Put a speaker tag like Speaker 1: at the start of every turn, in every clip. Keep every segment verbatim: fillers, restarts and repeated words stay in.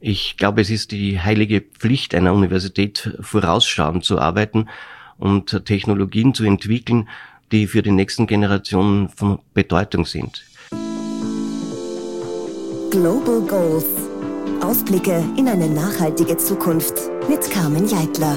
Speaker 1: Ich glaube, es ist die heilige Pflicht einer Universität, vorausschauend zu arbeiten und Technologien zu entwickeln, die für die nächsten Generationen von Bedeutung sind.
Speaker 2: Global Goals. Ausblicke in eine nachhaltige Zukunft mit Carmen Jeitler.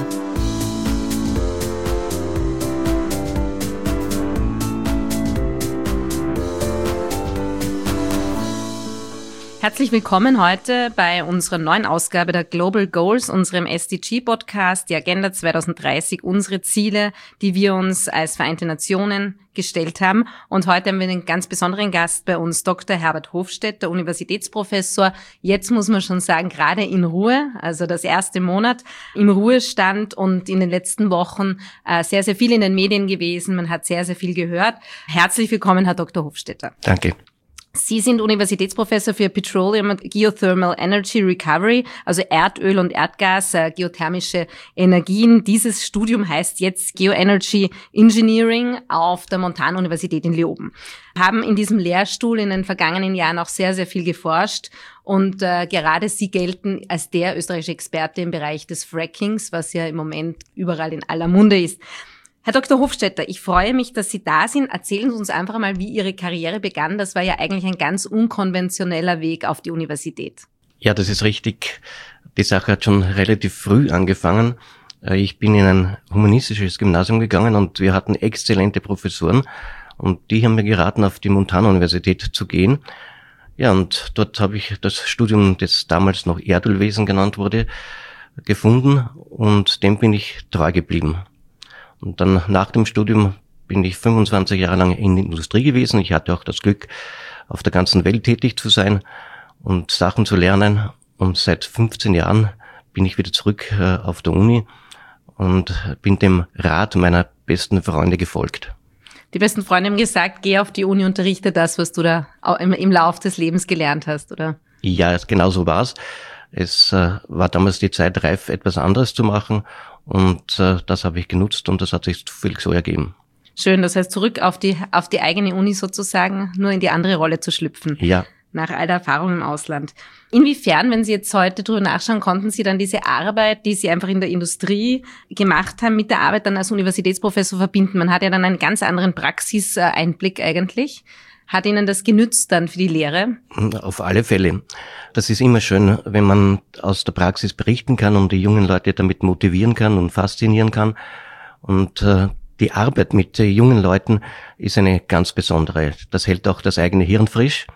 Speaker 3: Herzlich willkommen heute bei unserer neuen Ausgabe der Global Goals, unserem S D G-Podcast, die Agenda zwanzig dreißig, unsere Ziele, die wir uns als Vereinte Nationen gestellt haben. Und heute haben wir einen ganz besonderen Gast bei uns, Doktor Herbert Hofstetter, Universitätsprofessor. Jetzt muss man schon sagen, gerade in Ruhe, also das erste Monat im Ruhestand und in den letzten Wochen äh, sehr, sehr viel in den Medien gewesen. Man hat sehr, sehr viel gehört. Herzlich willkommen, Herr Doktor Hofstetter.
Speaker 1: Danke.
Speaker 3: Sie sind Universitätsprofessor für Petroleum and Geothermal Energy Recovery, also Erdöl und Erdgas, äh, geothermische Energien. Dieses Studium heißt jetzt Geoenergy Engineering auf der Montanuniversität in Leoben. Haben in diesem Lehrstuhl in den vergangenen Jahren auch sehr, sehr viel geforscht und äh, gerade Sie gelten als der österreichische Experte im Bereich des Frackings, was ja im Moment überall in aller Munde ist. Herr Doktor Hofstetter, ich freue mich, dass Sie da sind. Erzählen Sie uns einfach mal, wie Ihre Karriere begann. Das war ja eigentlich ein ganz unkonventioneller Weg auf die Universität.
Speaker 1: Ja, das ist richtig. Die Sache hat schon relativ früh angefangen. Ich bin in ein humanistisches Gymnasium gegangen und wir hatten exzellente Professoren und die haben mir geraten, auf die Montanuniversität zu gehen. Ja, und dort habe ich das Studium, das damals noch Erdölwesen genannt wurde, gefunden und dem bin ich treu geblieben. Und dann nach dem Studium bin ich fünfundzwanzig Jahre lang in der Industrie gewesen. Ich hatte auch das Glück, auf der ganzen Welt tätig zu sein und Sachen zu lernen. Und seit fünfzehn Jahren bin ich wieder zurück äh, auf der Uni und bin dem Rat meiner besten Freunde gefolgt.
Speaker 3: Die besten Freunde haben gesagt, geh auf die Uni, unterrichte das, was du da im, im Lauf des Lebens gelernt hast, oder?
Speaker 1: Ja, genau so war's. Es äh, war damals die Zeit reif, etwas anderes zu machen. Und äh, das habe ich genutzt und das hat sich zufällig so ergeben.
Speaker 3: Schön, das heißt zurück auf die auf die eigene Uni sozusagen, nur in die andere Rolle zu schlüpfen.
Speaker 1: Ja.
Speaker 3: Nach all der Erfahrung im Ausland. Inwiefern, wenn Sie jetzt heute drüber nachschauen, konnten Sie dann diese Arbeit, die Sie einfach in der Industrie gemacht haben, mit der Arbeit dann als Universitätsprofessor verbinden? Man hat ja dann einen ganz anderen Praxiseinblick eigentlich. Hat Ihnen das genützt dann für die Lehre?
Speaker 1: Auf alle Fälle. Das ist immer schön, wenn man aus der Praxis berichten kann und die jungen Leute damit motivieren kann und faszinieren kann. Und äh, die Arbeit mit äh, jungen Leuten ist eine ganz besondere. Das hält auch das eigene Hirn frisch.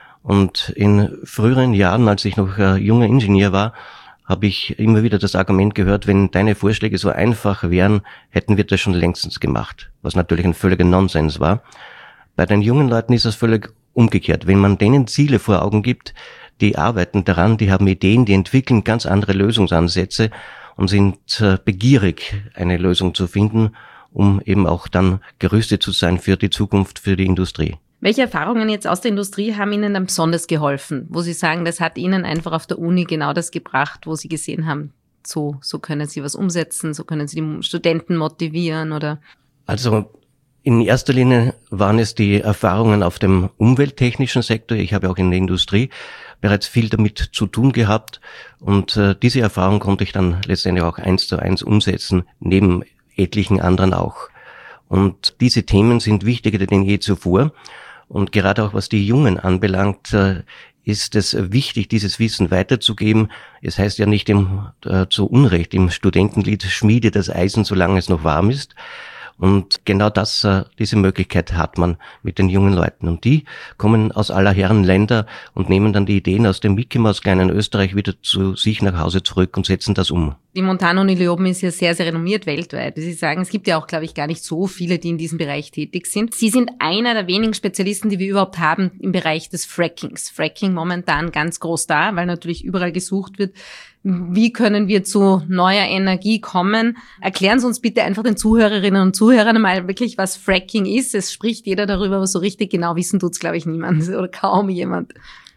Speaker 1: Und in früheren Jahren, als ich noch äh, junger Ingenieur war, habe ich immer wieder das Argument gehört, wenn deine Vorschläge so einfach wären, hätten wir das schon längstens gemacht. Was natürlich ein völliger Nonsens war. Bei den jungen Leuten ist das völlig umgekehrt. Wenn man denen Ziele vor Augen gibt, die arbeiten daran, die haben Ideen, die entwickeln ganz andere Lösungsansätze und sind äh, begierig, eine Lösung zu finden, um eben auch dann gerüstet zu sein für die Zukunft, für die Industrie.
Speaker 3: Welche Erfahrungen jetzt aus der Industrie haben Ihnen dann besonders geholfen, wo Sie sagen, das hat Ihnen einfach auf der Uni genau das gebracht, wo Sie gesehen haben, so, so können Sie was umsetzen, so können Sie die Studenten motivieren oder?
Speaker 1: Also in erster Linie waren es die Erfahrungen auf dem umwelttechnischen Sektor. Ich habe auch in der Industrie bereits viel damit zu tun gehabt und äh, diese Erfahrung konnte ich dann letztendlich auch eins zu eins umsetzen, neben etlichen anderen auch. Und diese Themen sind wichtiger denn je zuvor und gerade auch was die Jungen anbelangt, äh, ist es wichtig, dieses Wissen weiterzugeben. Es heißt ja nicht im, äh, zu Unrecht im Studentenlied, schmiede das Eisen, solange es noch warm ist. Und genau das, diese Möglichkeit hat man mit den jungen Leuten. Und die kommen aus aller Herren Länder und nehmen dann die Ideen aus dem Mickey Mouse kleinen Österreich wieder zu sich nach Hause zurück und setzen das um.
Speaker 3: Die Montanuni Leoben ist ja sehr, sehr renommiert weltweit. Wie Sie sagen, es gibt ja auch, glaube ich, gar nicht so viele, die in diesem Bereich tätig sind. Sie sind einer der wenigen Spezialisten, die wir überhaupt haben im Bereich des Frackings. Fracking momentan ganz groß da, weil natürlich überall gesucht wird. Wie können wir zu neuer Energie kommen? Erklären Sie uns bitte einfach den Zuhörerinnen und Zuhörern mal wirklich, was Fracking ist. Es spricht jeder darüber, aber so richtig genau wissen tut's, glaube ich, niemand oder kaum jemand.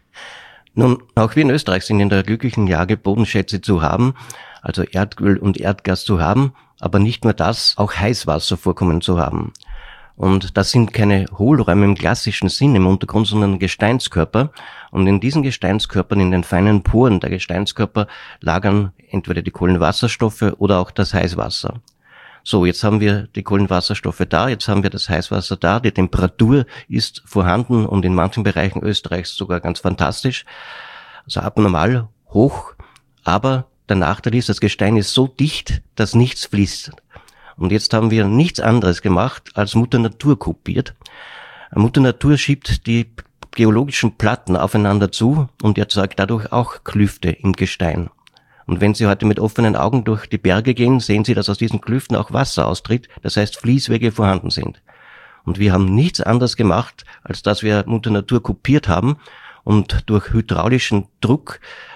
Speaker 1: Nun, auch wir in Österreich sind in der glücklichen Lage, Bodenschätze zu haben, also Erdöl und Erdgas zu haben, aber nicht nur das, auch Heißwasservorkommen zu haben. Und das sind keine Hohlräume im klassischen Sinn im Untergrund, sondern Gesteinskörper. Und in diesen Gesteinskörpern, in den feinen Poren der Gesteinskörper, lagern entweder die Kohlenwasserstoffe oder auch das Heißwasser. So, jetzt haben wir die Kohlenwasserstoffe da, jetzt haben wir das Heißwasser da, die Temperatur ist vorhanden und in manchen Bereichen Österreichs sogar ganz fantastisch, also abnormal hoch, aber der Nachteil ist, das Gestein ist so dicht, dass nichts fließt. Und jetzt haben wir nichts anderes gemacht, als Mutter Natur kopiert. Mutter Natur schiebt die geologischen Platten aufeinander zu und erzeugt dadurch auch Klüfte im Gestein. Und wenn Sie heute mit offenen Augen durch die Berge gehen, sehen Sie, dass aus diesen Klüften auch Wasser austritt, das heißt Fließwege vorhanden sind. Und wir haben nichts anderes gemacht, als dass wir Mutter Natur kopiert haben und durch hydraulischen Druck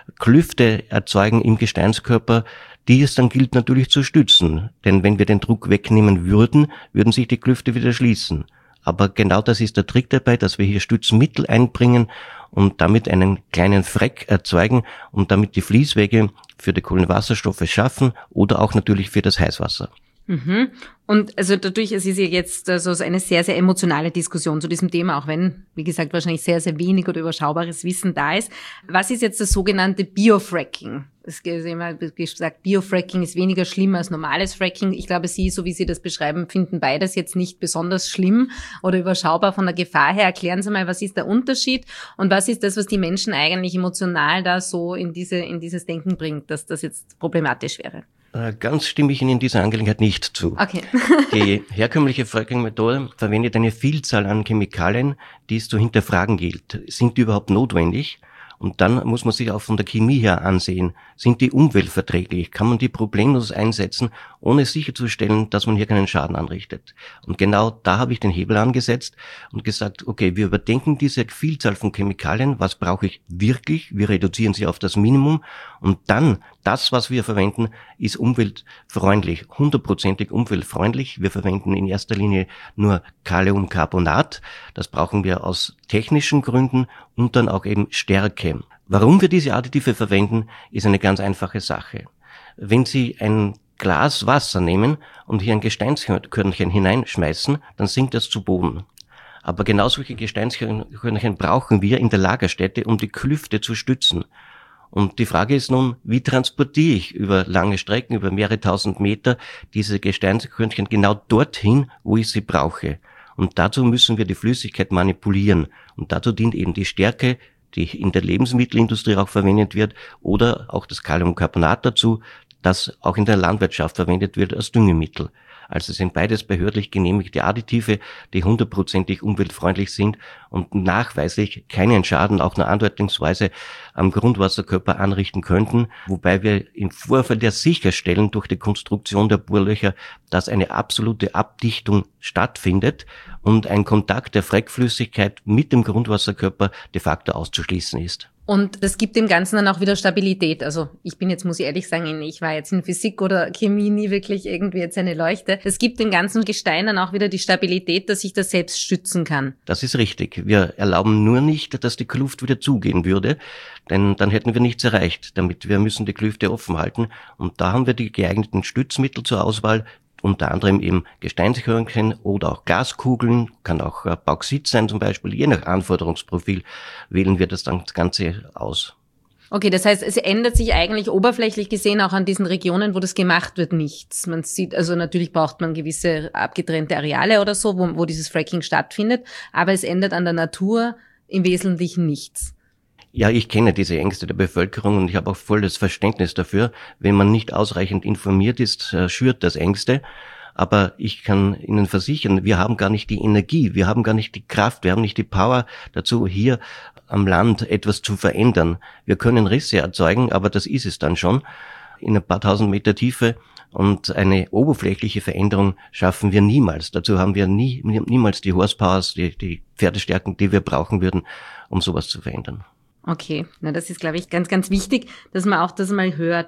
Speaker 1: Klüfte erzeugen im Gesteinskörper, die es dann gilt natürlich zu stützen. Denn wenn wir den Druck wegnehmen würden, würden sich die Klüfte wieder schließen. Aber genau das ist der Trick dabei, dass wir hier Stützmittel einbringen und damit einen kleinen Freck erzeugen und damit die Fließwege für die Kohlenwasserstoffe schaffen oder auch natürlich für das Heißwasser.
Speaker 3: Mhm. Und also dadurch, es ist ja jetzt also eine sehr, sehr emotionale Diskussion zu diesem Thema, auch wenn, wie gesagt, wahrscheinlich sehr, sehr wenig oder überschaubares Wissen da ist. Was ist jetzt das sogenannte Biofracking? Es ist immer gesagt, Biofracking ist weniger schlimm als normales Fracking. Ich glaube, Sie, so wie Sie das beschreiben, finden beides jetzt nicht besonders schlimm oder überschaubar von der Gefahr her. Erklären Sie mal, was ist der Unterschied und was ist das, was die Menschen eigentlich emotional da so in diese, in dieses Denken bringt, dass das jetzt problematisch wäre?
Speaker 1: Ganz stimme ich Ihnen in dieser Angelegenheit nicht zu.
Speaker 3: Okay.
Speaker 1: Die herkömmliche Fracking-Methode verwendet eine Vielzahl an Chemikalien, die es zu hinterfragen gilt. Sind die überhaupt notwendig? Und dann muss man sich auch von der Chemie her ansehen. Sind die umweltverträglich? Kann man die problemlos einsetzen, ohne sicherzustellen, dass man hier keinen Schaden anrichtet? Und genau da habe ich den Hebel angesetzt und gesagt, okay, wir überdenken diese Vielzahl von Chemikalien. Was brauche ich wirklich? Wir reduzieren sie auf das Minimum. Und dann, das, was wir verwenden, ist umweltfreundlich, hundertprozentig umweltfreundlich. Wir verwenden in erster Linie nur Kaliumcarbonat. Das brauchen wir aus technischen Gründen und dann auch eben Stärke. Warum wir diese Additive verwenden, ist eine ganz einfache Sache. Wenn Sie ein Glas Wasser nehmen und hier ein Gesteinskörnchen hineinschmeißen, dann sinkt das zu Boden. Aber genau solche Gesteinskörnchen brauchen wir in der Lagerstätte, um die Klüfte zu stützen. Und die Frage ist nun, wie transportiere ich über lange Strecken, über mehrere tausend Meter diese Gesteinskörnchen genau dorthin, wo ich sie brauche. Und dazu müssen wir die Flüssigkeit manipulieren. Und dazu dient eben die Stärke, die in der Lebensmittelindustrie auch verwendet wird, oder auch das Kaliumcarbonat dazu, das auch in der Landwirtschaft verwendet wird als Düngemittel. Also sind beides behördlich genehmigte Additive, die hundertprozentig umweltfreundlich sind und nachweislich keinen Schaden auch nur andeutungsweise am Grundwasserkörper anrichten könnten, wobei wir im Vorfeld ja sicherstellen durch die Konstruktion der Bohrlöcher, dass eine absolute Abdichtung stattfindet und ein Kontakt der Freckflüssigkeit mit dem Grundwasserkörper de facto auszuschließen ist.
Speaker 3: Und das gibt dem Ganzen dann auch wieder Stabilität. Also ich bin jetzt, muss ich ehrlich sagen, ich war jetzt in Physik oder Chemie nie wirklich irgendwie jetzt eine Leuchte. Es gibt dem ganzen Gestein dann auch wieder die Stabilität, dass sich das selbst stützen kann.
Speaker 1: Das ist richtig. Wir erlauben nur nicht, dass die Kluft wieder zugehen würde, denn dann hätten wir nichts erreicht. Damit wir müssen die Klüfte offen halten und da haben wir die geeigneten Stützmittel zur Auswahl, unter anderem eben Gesteinskörnchen oder auch Glaskugeln, kann auch Bauxit sein zum Beispiel. Je nach Anforderungsprofil wählen wir das dann das Ganze aus.
Speaker 3: Okay, das heißt, es ändert sich eigentlich oberflächlich gesehen auch an diesen Regionen, wo das gemacht wird, nichts. Man sieht, also natürlich braucht man gewisse abgetrennte Areale oder so, wo, wo dieses Fracking stattfindet, aber es ändert an der Natur im Wesentlichen nichts.
Speaker 1: Ja, ich kenne diese Ängste der Bevölkerung und ich habe auch volles Verständnis dafür. Wenn man nicht ausreichend informiert ist, schürt das Ängste. Aber ich kann Ihnen versichern, wir haben gar nicht die Energie, wir haben gar nicht die Kraft, wir haben nicht die Power dazu, hier am Land etwas zu verändern. Wir können Risse erzeugen, aber das ist es dann schon in ein paar tausend Meter Tiefe. Und eine oberflächliche Veränderung schaffen wir niemals. Dazu haben wir nie, niemals die Horsepowers, die, die Pferdestärken, die wir brauchen würden, um sowas zu verändern.
Speaker 3: Okay, na das ist, glaube ich, ganz, ganz wichtig, dass man auch das mal hört.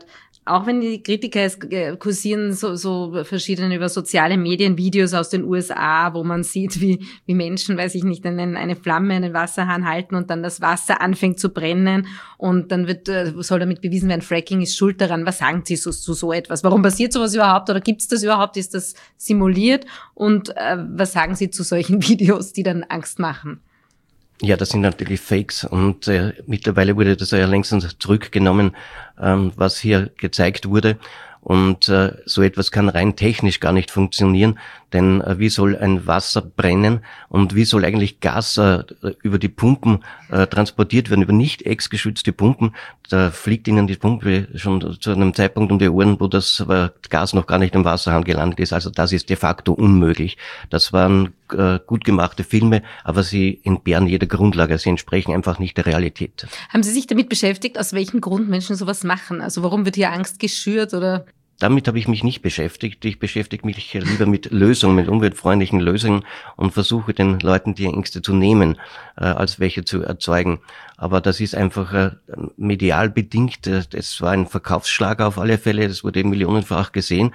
Speaker 3: Auch wenn die Kritiker es äh, kursieren, so, so verschiedene über soziale Medien Videos aus den U S A, wo man sieht, wie, wie Menschen, weiß ich nicht, einen, eine Flamme, einen Wasserhahn halten und dann das Wasser anfängt zu brennen und dann wird, äh, soll damit bewiesen werden, Fracking ist schuld daran. Was sagen Sie zu so, so, so etwas? Warum passiert sowas überhaupt oder gibt es das überhaupt? Ist das simuliert? Und äh, was sagen Sie zu solchen Videos, die dann Angst machen?
Speaker 1: Ja, das sind natürlich Fakes und äh, mittlerweile wurde das ja längst zurückgenommen, ähm, was hier gezeigt wurde. Und äh, so etwas kann rein technisch gar nicht funktionieren, denn äh, wie soll ein Wasser brennen und wie soll eigentlich Gas äh, über die Pumpen äh, transportiert werden, über nicht exgeschützte Pumpen? Da fliegt ihnen die Pumpe schon zu einem Zeitpunkt um die Ohren, wo das äh, Gas noch gar nicht im Wasserhahn gelandet ist. Also das ist de facto unmöglich. Das waren äh, gut gemachte Filme, aber sie entbehren jeder Grundlage. Sie entsprechen einfach nicht der Realität.
Speaker 3: Haben Sie sich damit beschäftigt, aus welchem Grund Menschen sowas machen? Also warum wird hier Angst geschürt oder?
Speaker 1: Damit habe ich mich nicht beschäftigt. Ich beschäftige mich lieber mit Lösungen, mit umweltfreundlichen Lösungen und versuche den Leuten die Ängste zu nehmen, äh, als welche zu erzeugen. Aber das ist einfach äh, medial bedingt. Es war ein Verkaufsschlager auf alle Fälle. Das wurde millionenfach gesehen.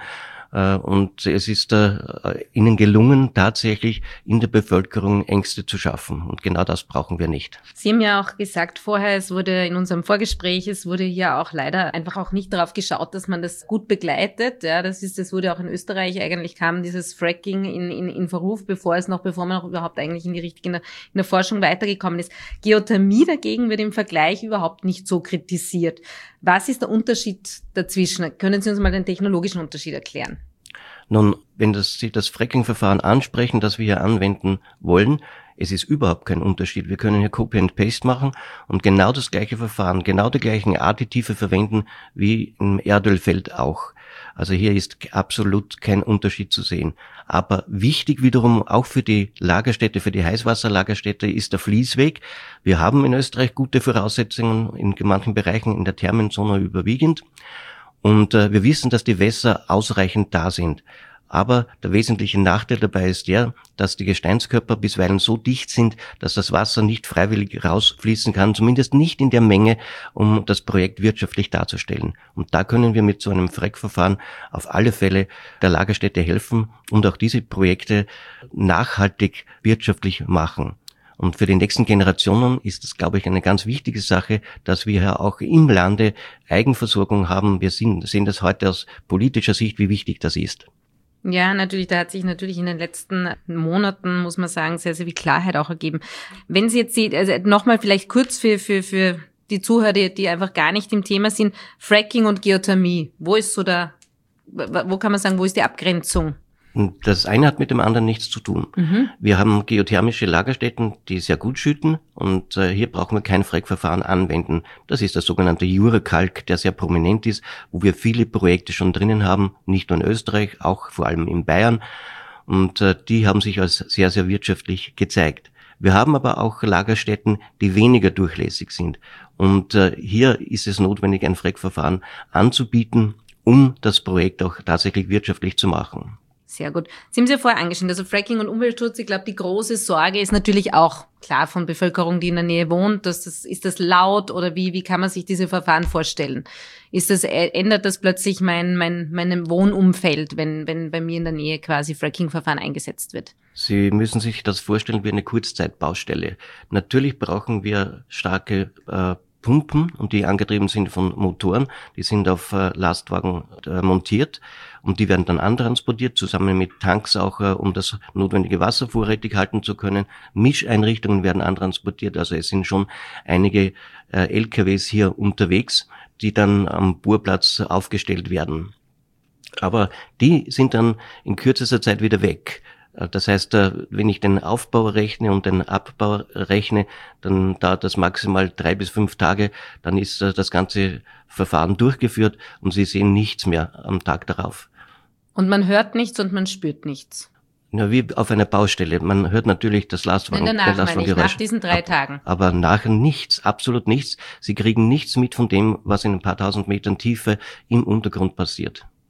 Speaker 1: Und es ist äh, ihnen gelungen, tatsächlich in der Bevölkerung Ängste zu schaffen. Und genau das brauchen wir nicht.
Speaker 3: Sie haben ja auch gesagt vorher, es wurde in unserem Vorgespräch, es wurde hier auch leider einfach auch nicht darauf geschaut, dass man das gut begleitet. Ja, das ist, das wurde auch in Österreich, eigentlich kam dieses Fracking in, in, in Verruf, bevor es noch, bevor man noch überhaupt eigentlich in die richtige, in der, in der Forschung weitergekommen ist. Geothermie dagegen wird im Vergleich überhaupt nicht so kritisiert. Was ist der Unterschied dazwischen? Können Sie uns mal den technologischen Unterschied erklären?
Speaker 1: Nun, wenn das, Sie das Fracking-Verfahren ansprechen, das wir hier anwenden wollen, es ist überhaupt kein Unterschied. Wir können hier Copy and Paste machen und genau das gleiche Verfahren, genau die gleichen Additive verwenden wie im Erdölfeld auch. Also hier ist absolut kein Unterschied zu sehen. Aber wichtig wiederum auch für die Lagerstätte, für die Heißwasserlagerstätte ist der Fließweg. Wir haben in Österreich gute Voraussetzungen in manchen Bereichen, in der Thermenzone überwiegend. Und äh, wir wissen, dass die Wässer ausreichend da sind. Aber der wesentliche Nachteil dabei ist der, dass die Gesteinskörper bisweilen so dicht sind, dass das Wasser nicht freiwillig rausfließen kann, zumindest nicht in der Menge, um das Projekt wirtschaftlich darzustellen. Und da können wir mit so einem Frack-Verfahren auf alle Fälle der Lagerstätte helfen und auch diese Projekte nachhaltig wirtschaftlich machen. Und für die nächsten Generationen ist das, glaube ich, eine ganz wichtige Sache, dass wir ja auch im Lande Eigenversorgung haben. Wir sehen das heute aus politischer Sicht, wie wichtig das ist.
Speaker 3: Ja, natürlich, da hat sich natürlich in den letzten Monaten, muss man sagen, sehr, sehr viel Klarheit auch ergeben. Wenn Sie jetzt sehen, also nochmal vielleicht kurz für, für, für die Zuhörer, die, die einfach gar nicht im Thema sind, Fracking und Geothermie. Wo ist so der, wo kann man sagen, wo ist die Abgrenzung?
Speaker 1: Das eine hat mit dem anderen nichts zu tun. Mhm. Wir haben geothermische Lagerstätten, die sehr gut schütten und äh, hier brauchen wir kein Frack-Verfahren anwenden. Das ist der sogenannte Jurakalk, der sehr prominent ist, wo wir viele Projekte schon drinnen haben, nicht nur in Österreich, auch vor allem in Bayern. Und äh, die haben sich als sehr, sehr wirtschaftlich gezeigt. Wir haben aber auch Lagerstätten, die weniger durchlässig sind. Und äh, hier ist es notwendig, ein Frack-Verfahren anzubieten, um das Projekt auch tatsächlich wirtschaftlich zu machen.
Speaker 3: Sehr gut. Sie haben es ja vorher angeschnitten, also Fracking und Umweltschutz. Ich glaube, die große Sorge ist natürlich auch klar von Bevölkerung, die in der Nähe wohnt. Dass das, ist das laut oder wie, wie kann man sich diese Verfahren vorstellen? Ist das, ändert das plötzlich mein, mein, mein Wohnumfeld, wenn, wenn bei mir in der Nähe quasi Fracking-Verfahren eingesetzt wird?
Speaker 1: Sie müssen sich das vorstellen wie eine Kurzzeitbaustelle. Natürlich brauchen wir starke äh, Pumpen und die angetrieben sind von Motoren. Die sind auf äh, Lastwagen äh, montiert und die werden dann antransportiert, zusammen mit Tanks auch, äh, um das notwendige Wasser vorrätig halten zu können. Mischeinrichtungen werden antransportiert, also es sind schon einige äh, L K Ws hier unterwegs, die dann am Bohrplatz aufgestellt werden. Aber die sind dann in kürzester Zeit wieder weg. Das heißt, wenn ich den Aufbau rechne und den Abbau rechne, dann dauert das maximal drei bis fünf Tage, dann ist das ganze Verfahren durchgeführt und Sie sehen nichts mehr am Tag darauf.
Speaker 3: Und man hört nichts und man spürt nichts?
Speaker 1: Ja, wie auf einer Baustelle. Man hört natürlich das Lastwagen,
Speaker 3: Nein, danach,
Speaker 1: Lastwagen
Speaker 3: meine ich, nach diesen drei
Speaker 1: ab,
Speaker 3: Tagen.
Speaker 1: Aber nachher nichts, absolut nichts. Sie kriegen nichts mit von dem, was in ein paar tausend Metern Tiefe im Untergrund passiert.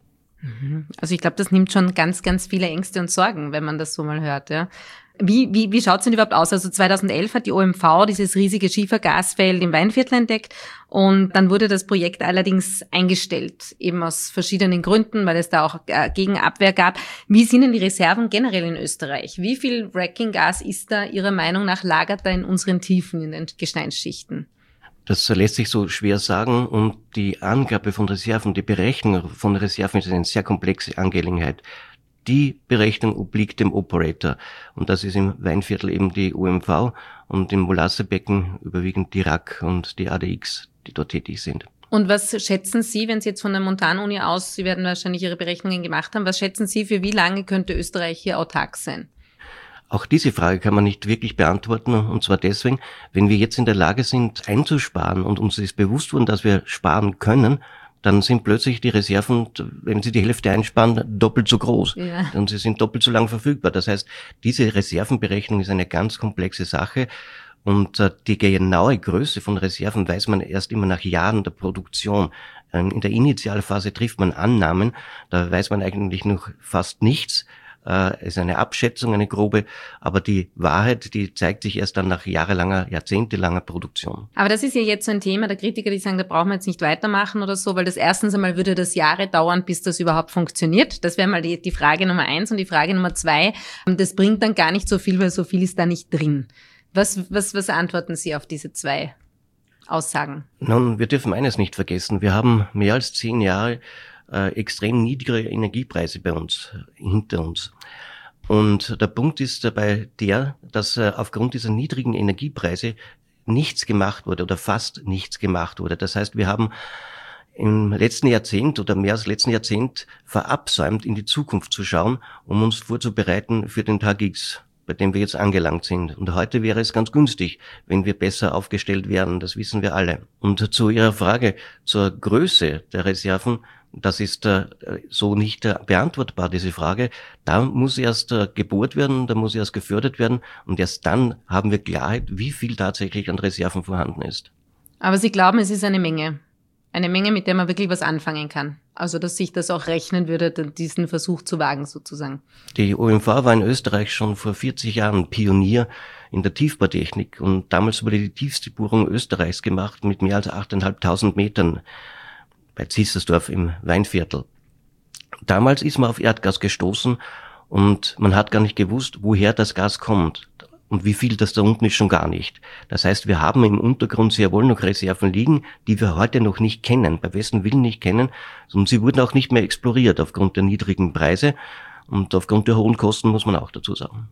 Speaker 3: Also ich glaube, das nimmt schon ganz, ganz viele Ängste und Sorgen, wenn man das so mal hört, ja. Wie, wie, wie schaut's denn überhaupt aus? Also zweitausendelf hat die O M V dieses riesige Schiefergasfeld im Weinviertel entdeckt und dann wurde das Projekt allerdings eingestellt, eben aus verschiedenen Gründen, weil es da auch Gegenabwehr gab. Wie sind denn die Reserven generell in Österreich? Wie viel Fracking-Gas ist da Ihrer Meinung nach, lagert da in unseren Tiefen, in den Gesteinsschichten?
Speaker 1: Das lässt sich so schwer sagen und die Angabe von Reserven, die Berechnung von Reserven ist eine sehr komplexe Angelegenheit. Die Berechnung obliegt dem Operator und das ist im Weinviertel eben die O M V und im Molassebecken überwiegend die R A C und die A D X, die dort tätig sind.
Speaker 3: Und was schätzen Sie, wenn Sie jetzt von der Montanuni aus, Sie werden wahrscheinlich Ihre Berechnungen gemacht haben, was schätzen Sie, für wie lange könnte Österreich hier autark sein?
Speaker 1: Auch diese Frage kann man nicht wirklich beantworten und zwar deswegen, wenn wir jetzt in der Lage sind einzusparen und uns ist bewusst worden, dass wir sparen können, dann sind plötzlich die Reserven, wenn Sie die Hälfte einsparen, doppelt so groß. Ja. Und sie sind doppelt so lang verfügbar. Das heißt, diese Reservenberechnung ist eine ganz komplexe Sache. Und äh, die genaue Größe von Reserven weiß man erst immer nach Jahren der Produktion. Ähm, in der Initialphase trifft man Annahmen, da weiß man eigentlich noch fast nichts. Es ist eine Abschätzung, eine grobe, aber die Wahrheit, die zeigt sich erst dann nach jahrelanger, jahrzehntelanger Produktion.
Speaker 3: Aber das ist ja jetzt so ein Thema der Kritiker, die sagen, da brauchen wir jetzt nicht weitermachen oder so, weil das erstens einmal würde das Jahre dauern, bis das überhaupt funktioniert. Das wäre mal die, die Frage Nummer eins. Und die Frage Nummer zwei, das bringt dann gar nicht so viel, weil so viel ist da nicht drin. Was, was, was antworten Sie auf diese zwei Aussagen?
Speaker 1: Nun, wir dürfen eines nicht vergessen. Wir haben mehr als zehn Jahre Äh, extrem niedrige Energiepreise bei uns, äh, hinter uns. Und der Punkt ist dabei der, dass äh, aufgrund dieser niedrigen Energiepreise nichts gemacht wurde oder fast nichts gemacht wurde. Das heißt, wir haben im letzten Jahrzehnt oder mehr als letzten Jahrzehnt verabsäumt, in die Zukunft zu schauen, um uns vorzubereiten für den Tag X, bei dem wir jetzt angelangt sind. Und heute wäre es ganz günstig, wenn wir besser aufgestellt wären. Das wissen wir alle. Und zu Ihrer Frage zur Größe der Reserven, das ist äh, so nicht äh, beantwortbar, diese Frage. Da muss erst äh, gebohrt werden, da muss erst gefördert werden und erst dann haben wir Klarheit, wie viel tatsächlich an Reserven vorhanden ist.
Speaker 3: Aber Sie glauben, es ist eine Menge. Eine Menge, mit der man wirklich was anfangen kann. Also, dass sich das auch rechnen würde, diesen Versuch zu wagen, sozusagen.
Speaker 1: Die O M V war in Österreich schon vor vierzig Jahren Pionier in der Tiefbautechnik und damals wurde die tiefste Bohrung Österreichs gemacht mit mehr als achttausendfünfhundert Metern. Bei Ziesersdorf im Weinviertel. Damals ist man auf Erdgas gestoßen und man hat gar nicht gewusst, woher das Gas kommt und wie viel das da unten ist, schon gar nicht. Das heißt, wir haben im Untergrund sehr wohl noch Reserven liegen, die wir heute noch nicht kennen, bei besten Willen nicht kennen, und sie wurden auch nicht mehr exploriert aufgrund der niedrigen Preise und aufgrund der hohen Kosten, muss man auch dazu sagen.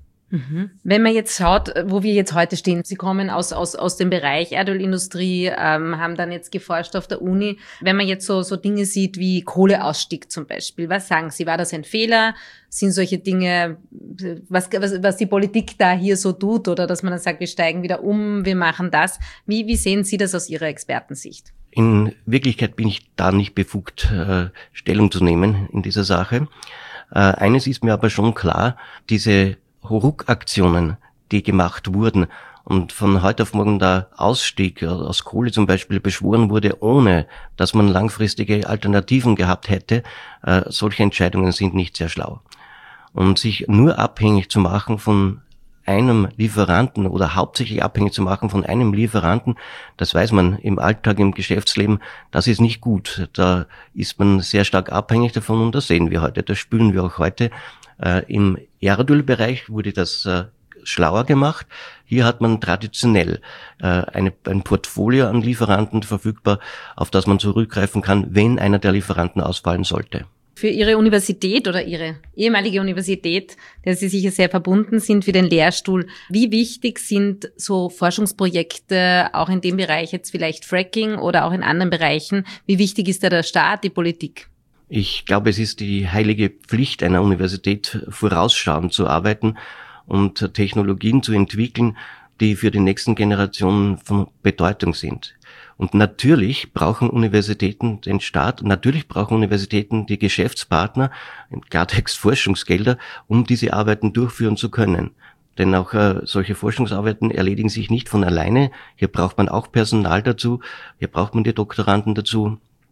Speaker 3: Mhm. Wenn man jetzt schaut, wo wir jetzt heute stehen, Sie kommen aus aus aus dem Bereich Erdölindustrie, ähm, haben dann jetzt geforscht auf der Uni. Wenn man jetzt so so Dinge sieht wie Kohleausstieg zum Beispiel, was sagen Sie? War das ein Fehler? Sind solche Dinge, was was, was die Politik da hier so tut, oder dass man dann sagt, wir steigen wieder um, wir machen das? Wie wie sehen Sie das aus Ihrer Expertensicht?
Speaker 1: In Wirklichkeit bin ich da nicht befugt, äh, Stellung zu nehmen in dieser Sache. Äh, eines ist mir aber schon klar: Diese Hauruck-Aktionen, die gemacht wurden und von heute auf morgen der Ausstieg aus Kohle zum Beispiel beschworen wurde, ohne dass man langfristige Alternativen gehabt hätte, äh, solche Entscheidungen sind nicht sehr schlau. Und sich nur abhängig zu machen von einem Lieferanten oder hauptsächlich abhängig zu machen von einem Lieferanten, das weiß man im Alltag, im Geschäftsleben, das ist nicht gut. Da ist man sehr stark abhängig davon und das sehen wir heute, das spüren wir auch heute. Äh, Im Erdölbereich wurde das äh, schlauer gemacht. Hier hat man traditionell äh, eine, ein Portfolio an Lieferanten verfügbar, auf das man zurückgreifen kann, wenn einer der Lieferanten ausfallen sollte.
Speaker 3: Für Ihre Universität oder Ihre ehemalige Universität, der Sie sicher sehr verbunden sind, für den Lehrstuhl, wie wichtig sind so Forschungsprojekte auch in dem Bereich, jetzt vielleicht Fracking oder auch in anderen Bereichen? Wie wichtig ist da der Staat, die Politik?
Speaker 1: Ich glaube, es ist die heilige Pflicht einer Universität, vorausschauend zu arbeiten und Technologien zu entwickeln, die für die nächsten Generationen von Bedeutung sind. Und natürlich brauchen Universitäten den Staat, natürlich brauchen Universitäten die Geschäftspartner, im Klartext Forschungsgelder, um diese Arbeiten durchführen zu können. Denn auch äh, solche Forschungsarbeiten erledigen sich nicht von alleine. Hier braucht man auch Personal dazu, hier braucht man die Doktoranden dazu.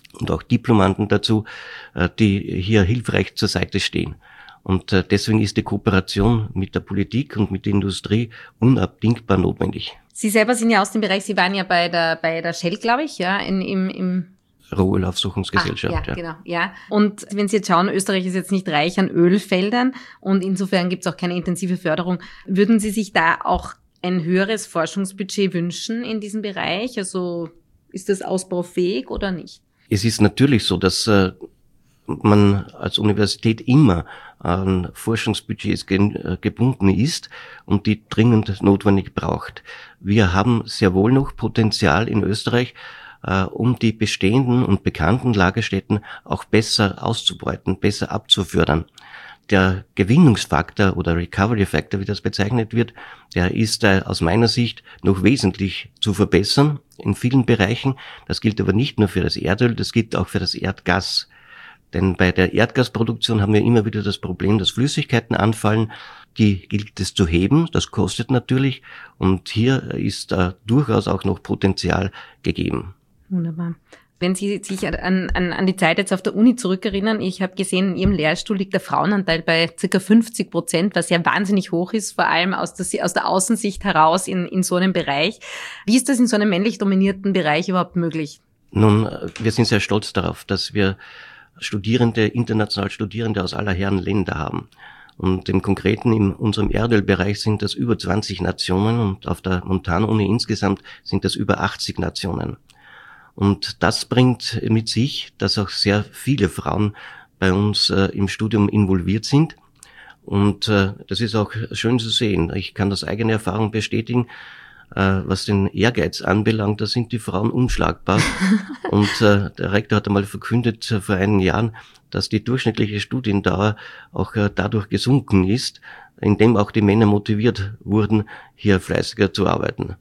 Speaker 1: und auch Diplomanden dazu, die hier hilfreich zur Seite stehen. Und deswegen ist die Kooperation mit der Politik und mit der Industrie unabdingbar notwendig.
Speaker 3: Sie selber sind ja aus dem Bereich, Sie waren ja bei der bei der Shell, glaube ich, ja, in, im, im
Speaker 1: Rohölaufsuchungsgesellschaft.
Speaker 3: Ah, ja, ja, genau, ja. Und wenn Sie jetzt schauen, Österreich ist jetzt nicht reich an Ölfeldern und insofern gibt es auch keine intensive Förderung. Würden Sie sich da auch ein höheres Forschungsbudget wünschen in diesem Bereich? Also ist das ausbaufähig oder nicht?
Speaker 1: Es ist natürlich so, dass äh, man als Universität immer an Forschungsbudgets ge- gebunden ist und die dringend notwendig braucht. Wir haben sehr wohl noch Potenzial in Österreich, äh, um die bestehenden und bekannten Lagerstätten auch besser auszubeuten, besser abzufördern. Der Gewinnungsfaktor oder Recovery Factor, wie das bezeichnet wird, der ist äh, aus meiner Sicht noch wesentlich zu verbessern in vielen Bereichen. Das gilt aber nicht nur für das Erdöl, das gilt auch für das Erdgas. Denn bei der Erdgasproduktion haben wir immer wieder das Problem, dass Flüssigkeiten anfallen. Die gilt es zu heben, das kostet natürlich. Und hier ist äh, durchaus auch noch Potenzial gegeben.
Speaker 3: Wunderbar. Wenn Sie sich an, an, an die Zeit jetzt auf der Uni zurückerinnern, ich habe gesehen, in Ihrem Lehrstuhl liegt der Frauenanteil bei ca. fünfzig Prozent, was ja wahnsinnig hoch ist, vor allem aus der, aus der Außensicht heraus in, in so einem Bereich. Wie ist das in so einem männlich dominierten Bereich überhaupt möglich?
Speaker 1: Nun, wir sind sehr stolz darauf, dass wir Studierende, international Studierende aus aller Herren Länder haben. Und im Konkreten in unserem Erdölbereich sind das über zwanzig Nationen und auf der Montana-Uni insgesamt sind das über achtzig Nationen. Und das bringt mit sich, dass auch sehr viele Frauen bei uns äh, im Studium involviert sind. Und äh, das ist auch schön zu sehen. Ich kann das eigene Erfahrung bestätigen. Äh, was den Ehrgeiz anbelangt, da sind die Frauen unschlagbar. Und äh, der Rektor hat einmal verkündet äh, vor einigen Jahren, dass die durchschnittliche Studiendauer auch äh, dadurch gesunken ist, indem auch die Männer motiviert wurden, hier fleißiger zu arbeiten.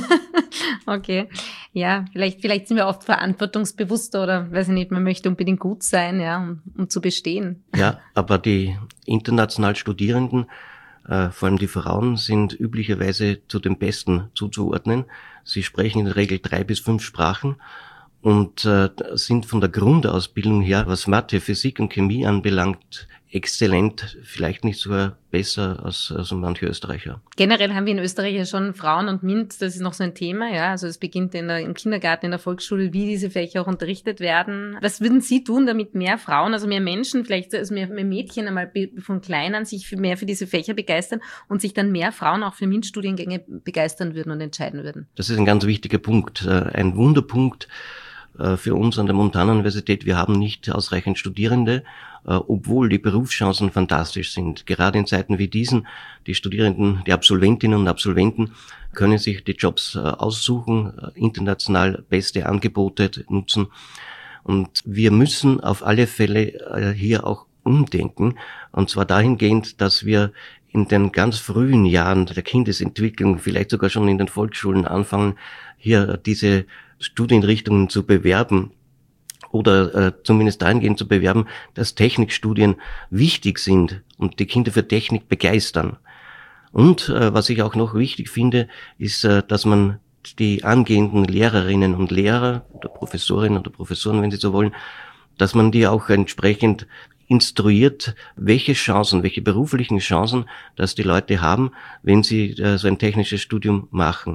Speaker 3: Okay. Ja, vielleicht, vielleicht sind wir oft verantwortungsbewusster oder, weiß ich nicht, man möchte unbedingt gut sein, ja, um, um zu bestehen.
Speaker 1: Ja, aber die international Studierenden, äh, vor allem die Frauen, sind üblicherweise zu den Besten zuzuordnen. Sie sprechen in der Regel drei bis fünf Sprachen und äh, sind von der Grundausbildung her, was Mathe, Physik und Chemie anbelangt, exzellent, vielleicht nicht sogar besser als, als manche Österreicher.
Speaker 3: Generell haben wir in Österreich ja schon Frauen und MINT, das ist noch so ein Thema, ja, also es beginnt in der, im Kindergarten, in der Volksschule, wie diese Fächer auch unterrichtet werden. Was würden Sie tun, damit mehr Frauen, also mehr Menschen, vielleicht also mehr, mehr Mädchen einmal von klein an sich für mehr für diese Fächer begeistern und sich dann mehr Frauen auch für MINT-Studiengänge begeistern würden und entscheiden würden? Das ist ein ganz wichtiger Punkt, ein Wunderpunkt für uns an der Montana-Universität. Wir haben nicht ausreichend Studierende, obwohl die Berufschancen fantastisch sind. Gerade in Zeiten wie diesen, die Studierenden, die Absolventinnen und Absolventen können sich die Jobs aussuchen, international beste Angebote nutzen. Und wir müssen auf alle Fälle hier auch umdenken, und zwar dahingehend, dass wir in den ganz frühen Jahren der Kindesentwicklung, vielleicht sogar schon in den Volksschulen anfangen, hier diese Studienrichtungen zu bewerben oder äh, zumindest dahingehend zu bewerben, dass Technikstudien wichtig sind und die Kinder für Technik begeistern. Und äh, was ich auch noch wichtig finde, ist, äh, dass man die angehenden Lehrerinnen und Lehrer oder Professorinnen oder Professoren, wenn sie so wollen, dass man die auch entsprechend instruiert, welche Chancen, welche beruflichen Chancen, dass die Leute haben, wenn sie äh, so ein technisches Studium machen.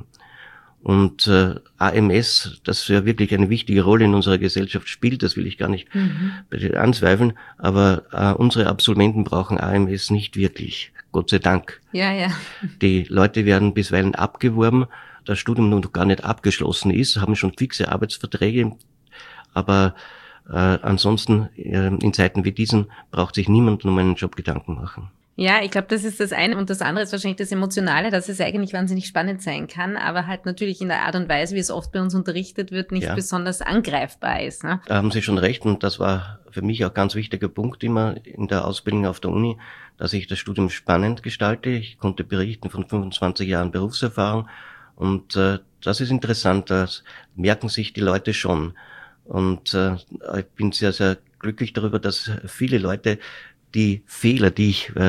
Speaker 3: Und äh, A M S, das ja wirklich eine wichtige Rolle in unserer Gesellschaft spielt, das will ich gar nicht mhm. anzweifeln, aber äh, unsere Absolventen brauchen A M S nicht wirklich, Gott sei Dank. Ja, ja.
Speaker 1: Die Leute werden bisweilen abgeworben, das Studium noch gar nicht abgeschlossen ist, haben schon fixe Arbeitsverträge, aber äh, ansonsten äh, in Zeiten wie diesen braucht sich niemand um einen Job Gedanken machen.
Speaker 3: Ja, ich glaube, das ist das eine. Und das andere ist wahrscheinlich das Emotionale, dass es eigentlich wahnsinnig spannend sein kann, aber halt natürlich in der Art und Weise, wie es oft bei uns unterrichtet wird, nicht ja. besonders angreifbar ist. Ne?
Speaker 1: Da haben Sie schon recht, und das war für mich auch ganz wichtiger Punkt immer in der Ausbildung auf der Uni, dass ich das Studium spannend gestalte. Ich konnte berichten von fünfundzwanzig Jahren Berufserfahrung, und äh, das ist interessant, das merken sich die Leute schon. Und äh, ich bin sehr, sehr glücklich darüber, dass viele Leute die Fehler, die ich äh,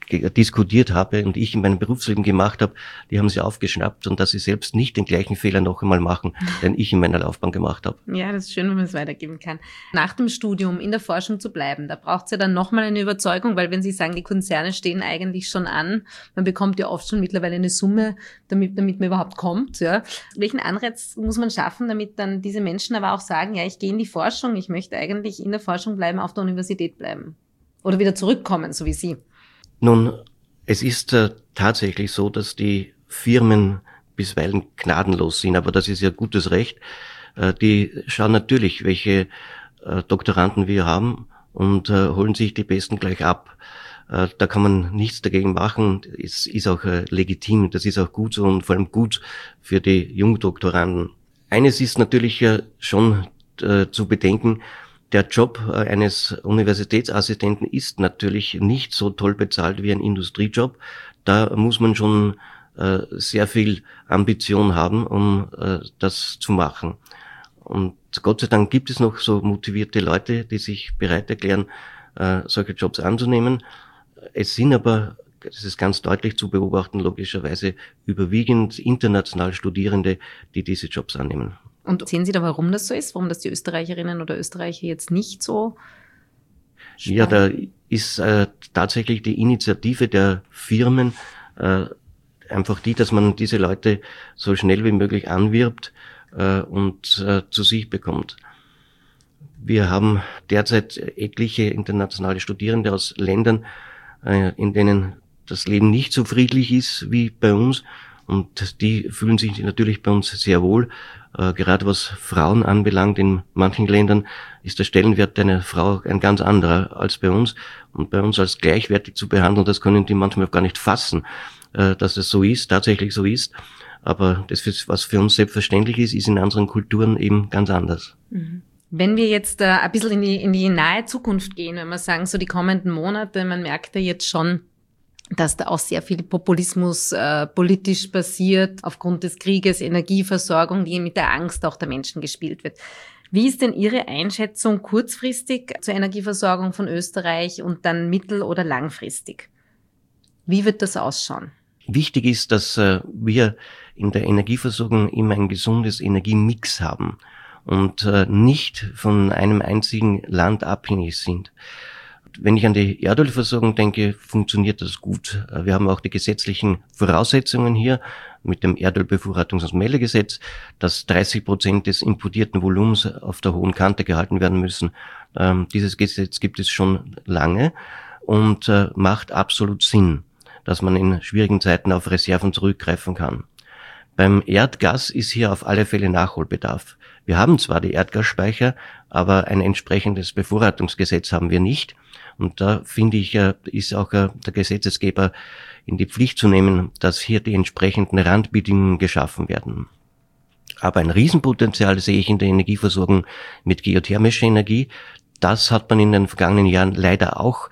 Speaker 1: diskutiert habe und ich in meinem Berufsleben gemacht habe, die haben sie aufgeschnappt und dass sie selbst nicht den gleichen Fehler noch einmal machen, den ich in meiner Laufbahn gemacht habe.
Speaker 3: Ja, das ist schön, wenn man es weitergeben kann. Nach dem Studium in der Forschung zu bleiben, da braucht es ja dann nochmal eine Überzeugung, weil wenn Sie sagen, die Konzerne stehen eigentlich schon an, man bekommt ja oft schon mittlerweile eine Summe, damit, damit man überhaupt kommt. Ja. Welchen Anreiz muss man schaffen, damit dann diese Menschen aber auch sagen, ja, ich gehe in die Forschung, ich möchte eigentlich in der Forschung bleiben, auf der Universität bleiben oder wieder zurückkommen, so wie Sie?
Speaker 1: Nun, es ist äh, tatsächlich so, dass die Firmen bisweilen gnadenlos sind, aber das ist ja gutes Recht. Äh, die schauen natürlich, welche äh, Doktoranden wir haben und äh, holen sich die Besten gleich ab. Äh, da kann man nichts dagegen machen. Es ist auch äh, legitim, das ist auch gut so und vor allem gut für die Jungdoktoranden. Eines ist natürlich äh, schon äh, zu bedenken, der Job eines Universitätsassistenten ist natürlich nicht so toll bezahlt wie ein Industriejob. Da muss man schon äh, sehr viel Ambition haben, um äh, das zu machen. Und Gott sei Dank gibt es noch so motivierte Leute, die sich bereit erklären, äh, solche Jobs anzunehmen. Es sind aber, das ist ganz deutlich zu beobachten, logischerweise überwiegend international Studierende, die diese Jobs annehmen.
Speaker 3: Und sehen Sie da, warum das so ist? Warum das die Österreicherinnen oder Österreicher jetzt nicht so spannend?
Speaker 1: Ja, da ist äh, tatsächlich die Initiative der Firmen äh, einfach die, dass man diese Leute so schnell wie möglich anwirbt äh, und äh, zu sich bekommt. Wir haben derzeit etliche internationale Studierende aus Ländern, äh, in denen das Leben nicht so friedlich ist wie bei uns. Und die fühlen sich natürlich bei uns sehr wohl. Äh, gerade was Frauen anbelangt, in manchen Ländern ist der Stellenwert einer Frau ein ganz anderer als bei uns. Und bei uns als gleichwertig zu behandeln, das können die manchmal auch gar nicht fassen, äh, dass es so ist, tatsächlich so ist. Aber das, was für uns selbstverständlich ist, ist in anderen Kulturen eben ganz anders.
Speaker 3: Mhm. Wenn wir jetzt äh, ein bisschen in die, in die nahe Zukunft gehen, wenn wir sagen, so die kommenden Monate, man merkt ja jetzt schon, dass da auch sehr viel Populismus äh, politisch passiert, aufgrund des Krieges, Energieversorgung, die mit der Angst auch der Menschen gespielt wird. Wie ist denn Ihre Einschätzung kurzfristig zur Energieversorgung von Österreich und dann mittel- oder langfristig? Wie wird das ausschauen?
Speaker 1: Wichtig ist, dass äh, wir in der Energieversorgung immer ein gesundes Energiemix haben und äh, nicht von einem einzigen Land abhängig sind. Wenn ich an die Erdölversorgung denke, funktioniert das gut. Wir haben auch die gesetzlichen Voraussetzungen hier mit dem Erdölbevorratungs- und Meldegesetz, dass dreißig Prozent des importierten Volumens auf der hohen Kante gehalten werden müssen. Ähm, dieses Gesetz gibt es schon lange und äh, macht absolut Sinn, dass man in schwierigen Zeiten auf Reserven zurückgreifen kann. Beim Erdgas ist hier auf alle Fälle Nachholbedarf. Wir haben zwar die Erdgasspeicher, aber ein entsprechendes Bevorratungsgesetz haben wir nicht. Und da finde ich, ist auch der Gesetzesgeber in die Pflicht zu nehmen, dass hier die entsprechenden Randbedingungen geschaffen werden. Aber ein Riesenpotenzial sehe ich in der Energieversorgung mit geothermischer Energie. Das hat man in den vergangenen Jahren leider auch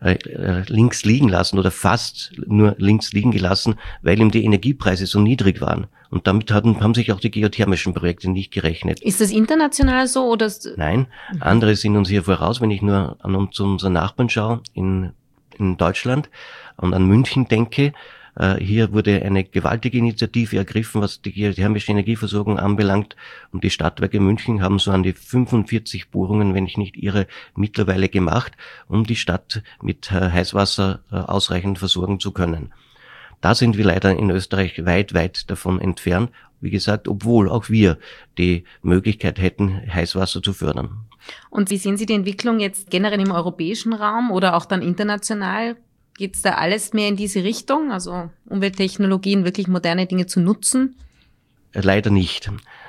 Speaker 1: äh, links liegen lassen oder fast nur links liegen gelassen, weil ihm die Energiepreise so niedrig waren. Und damit hatten, haben sich auch die geothermischen Projekte nicht gerechnet.
Speaker 3: Ist das international so oder?
Speaker 1: Nein, mhm. Andere sind uns hier voraus. Wenn ich nur an uns, unsere Nachbarn schaue in, in Deutschland und an München denke, äh, hier wurde eine gewaltige Initiative ergriffen, was die geothermische Energieversorgung anbelangt. Und die Stadtwerke München haben so an die fünfundvierzig Bohrungen, wenn ich nicht irre, mittlerweile gemacht, um die Stadt mit äh, Heißwasser äh, ausreichend versorgen zu können. Da sind wir leider in Österreich weit, weit davon entfernt. Wie gesagt, obwohl auch wir die Möglichkeit hätten, Heißwasser zu fördern.
Speaker 3: Und wie sehen Sie die Entwicklung jetzt generell im europäischen Raum oder auch dann international? Geht es da alles mehr in diese Richtung, also Umwelttechnologien, wirklich moderne Dinge zu nutzen?
Speaker 1: Leider nicht.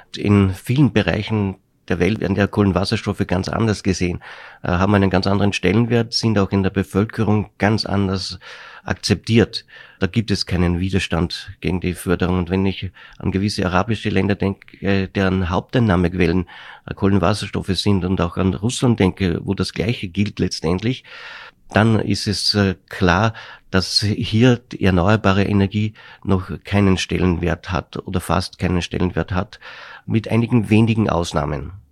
Speaker 1: In vielen Bereichen der Welt werden ja Kohlenwasserstoffe ganz anders gesehen, äh, haben einen ganz anderen Stellenwert, sind auch in der Bevölkerung ganz anders akzeptiert. Da gibt es keinen Widerstand gegen die Förderung. Und wenn ich an gewisse arabische Länder denke, äh, deren Haupteinnahmequellen äh, Kohlenwasserstoffe sind und auch an Russland denke, wo das Gleiche gilt letztendlich, dann ist es äh, klar, dass hier die erneuerbare Energie noch keinen Stellenwert hat oder fast keinen Stellenwert hat, mit einigen wenigen Ausnahmen.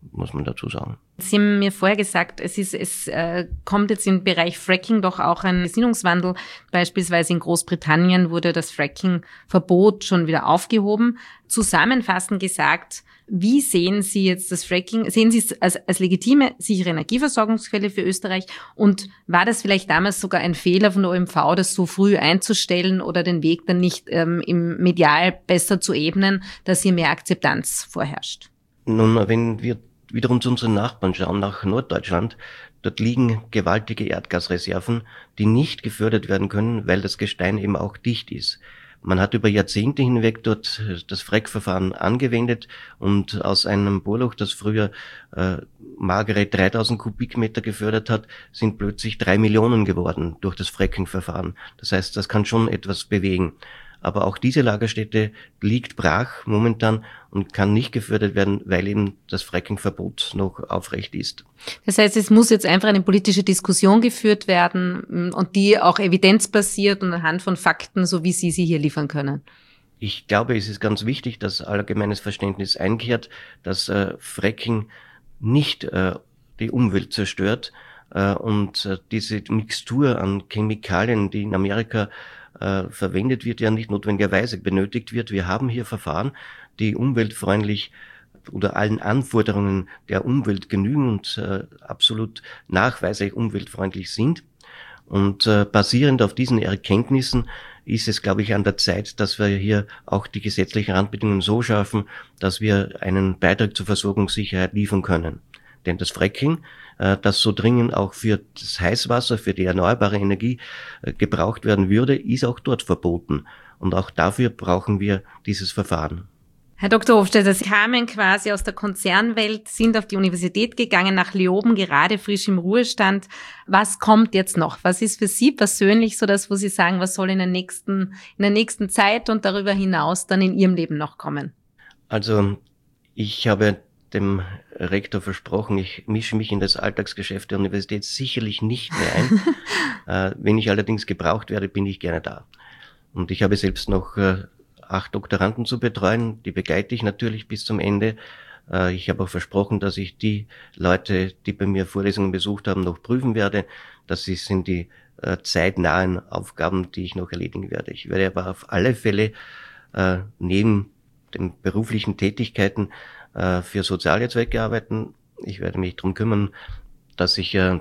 Speaker 1: muss man dazu sagen.
Speaker 3: Sie haben mir vorher gesagt, es ist, es äh, kommt jetzt im Bereich Fracking doch auch ein Gesinnungswandel. Beispielsweise in Großbritannien wurde das Fracking-Verbot schon wieder aufgehoben. Zusammenfassend gesagt, wie sehen Sie jetzt das Fracking? Sehen Sie es als, als legitime, sichere Energieversorgungsquelle für Österreich? Und war das vielleicht damals sogar ein Fehler von der O M V, das so früh einzustellen oder den Weg dann nicht ähm, im medial besser zu ebnen, dass hier mehr Akzeptanz vorherrscht?
Speaker 1: Nun, wenn wir wiederum zu unseren Nachbarn schauen, nach Norddeutschland, dort liegen gewaltige Erdgasreserven, die nicht gefördert werden können, weil das Gestein eben auch dicht ist. Man hat über Jahrzehnte hinweg dort das Frack-Verfahren angewendet und aus einem Bohrloch, das früher äh, magere dreitausend Kubikmeter gefördert hat, sind plötzlich drei Millionen geworden durch das Fracking-Verfahren. Das heißt, das kann schon etwas bewegen. Aber auch diese Lagerstätte liegt brach momentan und kann nicht gefördert werden, weil eben das Fracking-Verbot noch aufrecht ist.
Speaker 3: Das heißt, es muss jetzt einfach eine politische Diskussion geführt werden und die auch evidenzbasiert und anhand von Fakten, so wie Sie sie hier liefern können.
Speaker 1: Ich glaube, es ist ganz wichtig, dass allgemeines Verständnis einkehrt, dass äh, Fracking nicht äh, die Umwelt zerstört äh, und äh, diese Mixtur an Chemikalien, die in Amerika äh, verwendet wird, ja nicht notwendigerweise benötigt wird. Wir haben hier Verfahren, die umweltfreundlich oder allen Anforderungen der Umwelt genügen und äh, absolut nachweislich umweltfreundlich sind. Und äh, basierend auf diesen Erkenntnissen ist es, glaube ich, an der Zeit, dass wir hier auch die gesetzlichen Randbedingungen so schaffen, dass wir einen Beitrag zur Versorgungssicherheit liefern können. Denn das Fracking, äh, das so dringend auch für das Heißwasser, für die erneuerbare Energie äh, gebraucht werden würde, ist auch dort verboten. Und auch dafür brauchen wir dieses Verfahren.
Speaker 3: Herr Doktor Hofstetter, Sie kamen quasi aus der Konzernwelt, sind auf die Universität gegangen, nach Leoben, gerade frisch im Ruhestand. Was kommt jetzt noch? Was ist für Sie persönlich so das, wo Sie sagen, was soll in der nächsten, in der nächsten Zeit und darüber hinaus dann in Ihrem Leben noch kommen?
Speaker 1: Also, ich habe dem Rektor versprochen, ich mische mich in das Alltagsgeschäft der Universität sicherlich nicht mehr ein. äh, wenn ich allerdings gebraucht werde, bin ich gerne da. Und ich habe selbst noch äh, acht Doktoranden zu betreuen, die begleite ich natürlich bis zum Ende. Äh, ich habe auch versprochen, dass ich die Leute, die bei mir Vorlesungen besucht haben, noch prüfen werde. Das sind die äh, zeitnahen Aufgaben, die ich noch erledigen werde. Ich werde aber auf alle Fälle äh, neben den beruflichen Tätigkeiten äh, für soziale Zwecke arbeiten. Ich werde mich darum kümmern, dass ich äh,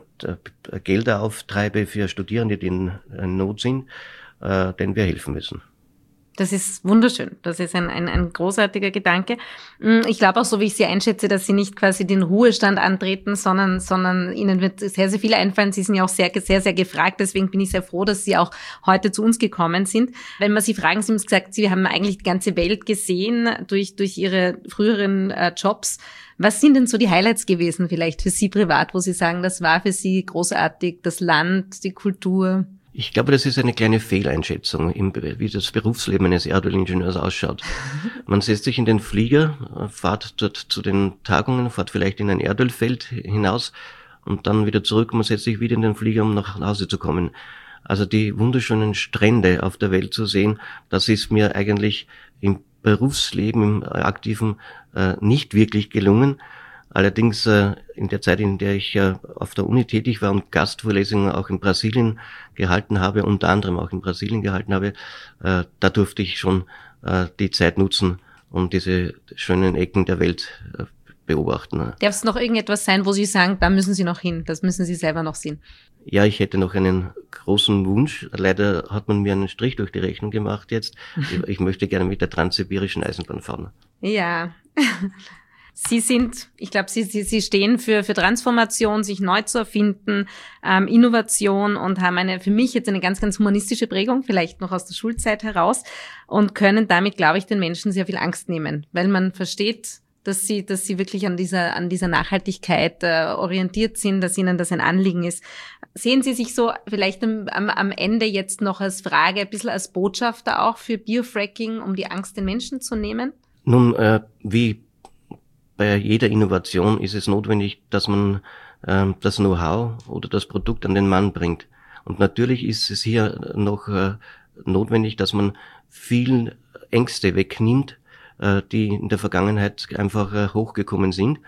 Speaker 1: Gelder auftreibe für Studierende, die in, in Not sind, äh, denen wir helfen müssen.
Speaker 3: Das ist wunderschön. Das ist ein, ein, ein großartiger Gedanke. Ich glaube auch, so wie ich Sie einschätze, dass Sie nicht quasi den Ruhestand antreten, sondern, sondern Ihnen wird sehr, sehr viel einfallen. Sie sind ja auch sehr, sehr, sehr gefragt. Deswegen bin ich sehr froh, dass Sie auch heute zu uns gekommen sind. Wenn wir Sie fragen, Sie haben gesagt, Sie haben eigentlich die ganze Welt gesehen durch, durch Ihre früheren äh, Jobs. Was sind denn so die Highlights gewesen vielleicht für Sie privat, wo Sie sagen, das war für Sie großartig, das Land, die Kultur?
Speaker 1: Ich glaube, das ist eine kleine Fehleinschätzung, wie das Berufsleben eines Erdölingenieurs ausschaut. Man setzt sich in den Flieger, fährt dort zu den Tagungen, fährt vielleicht in ein Erdölfeld hinaus und dann wieder zurück. Man setzt sich wieder in den Flieger, um nach Hause zu kommen. Also die wunderschönen Strände auf der Welt zu sehen, das ist mir eigentlich im Berufsleben, im aktiven, nicht wirklich gelungen. Allerdings äh, in der Zeit, in der ich äh, auf der Uni tätig war und Gastvorlesungen auch in Brasilien gehalten habe, unter anderem auch in Brasilien gehalten habe, äh, da durfte ich schon äh, die Zeit nutzen, um diese schönen Ecken der Welt äh, beobachten.
Speaker 3: Darf es noch irgendetwas sein, wo Sie sagen, da müssen Sie noch hin, das müssen Sie selber noch sehen?
Speaker 1: Ja, ich hätte noch einen großen Wunsch. Leider hat man mir einen Strich durch die Rechnung gemacht jetzt. Ich, ich möchte gerne mit der transsibirischen Eisenbahn fahren.
Speaker 3: Ja. Sie sind, ich glaube, Sie, Sie, Sie stehen für, für Transformation, sich neu zu erfinden, ähm, Innovation und haben eine, für mich jetzt eine ganz, ganz humanistische Prägung, vielleicht noch aus der Schulzeit heraus und können damit, glaube ich, den Menschen sehr viel Angst nehmen, weil man versteht, dass sie, dass sie wirklich an dieser, an dieser Nachhaltigkeit äh, orientiert sind, dass ihnen das ein Anliegen ist. Sehen Sie sich so vielleicht am, am Ende jetzt noch als Frage, ein bisschen als Botschafter auch für Biofracking, um die Angst den Menschen zu nehmen?
Speaker 1: Nun, äh, wie bei jeder Innovation ist es notwendig, dass man äh, das Know-how oder das Produkt an den Mann bringt. Und natürlich ist es hier noch äh, notwendig, dass man vielen Ängste wegnimmt, äh, die in der Vergangenheit einfach äh, hochgekommen sind.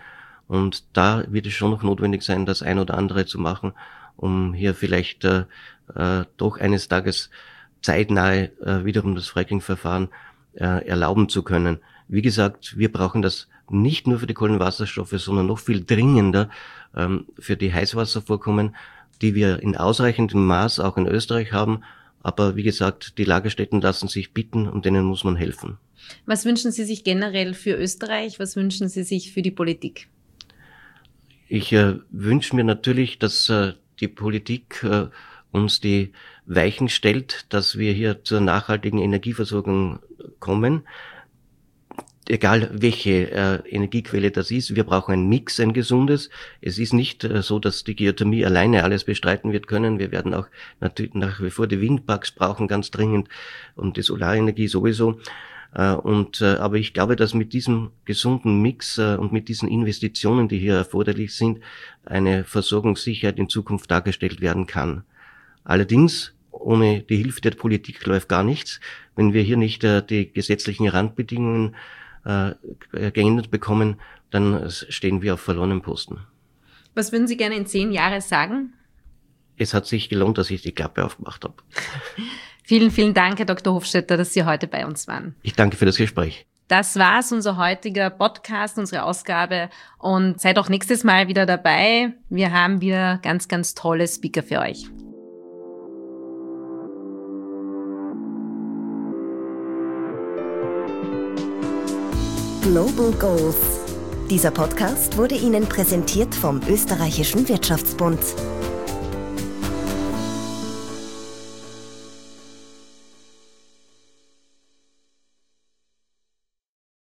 Speaker 1: Und da wird es schon noch notwendig sein, das ein oder andere zu machen, um hier vielleicht äh, äh, doch eines Tages zeitnahe äh, wiederum das Fracking-Verfahren äh, erlauben zu können. Wie gesagt, wir brauchen das nicht nur für die Kohlenwasserstoffe, sondern noch viel dringender ähm, für die Heißwasservorkommen, die wir in ausreichendem Maß auch in Österreich haben. Aber wie gesagt, die Lagerstätten lassen sich bitten und denen muss man helfen.
Speaker 3: Was wünschen Sie sich generell für Österreich? Was wünschen Sie sich für die Politik?
Speaker 1: Ich äh, wünsche mir natürlich, dass äh, die Politik äh, uns die Weichen stellt, dass wir hier zur nachhaltigen Energieversorgung kommen. Egal welche äh, Energiequelle das ist, wir brauchen ein Mix, ein gesundes. Es ist nicht äh, so, dass die Geothermie alleine alles bestreiten wird können. Wir werden auch natürlich nach wie vor die Windparks brauchen, ganz dringend, und die Solarenergie sowieso. Äh, und äh, aber ich glaube, dass mit diesem gesunden Mix äh, und mit diesen Investitionen, die hier erforderlich sind, eine Versorgungssicherheit in Zukunft dargestellt werden kann. Allerdings, ohne die Hilfe der Politik läuft gar nichts. Wenn wir hier nicht äh, die gesetzlichen Randbedingungen äh, geändert bekommen, dann stehen wir auf verlorenem Posten.
Speaker 3: Was würden Sie gerne in zehn Jahren sagen?
Speaker 1: Es hat sich gelohnt, dass ich die Klappe aufgemacht habe.
Speaker 3: Vielen, vielen Dank, Herr Doktor Hofstetter, dass Sie heute bei uns waren.
Speaker 1: Ich danke für das Gespräch.
Speaker 3: Das war's, unser heutiger Podcast, unsere Ausgabe. Und seid auch nächstes Mal wieder dabei. Wir haben wieder ganz, ganz tolle Speaker für euch.
Speaker 2: Global Goals. Dieser Podcast wurde Ihnen präsentiert vom Österreichischen Wirtschaftsbund.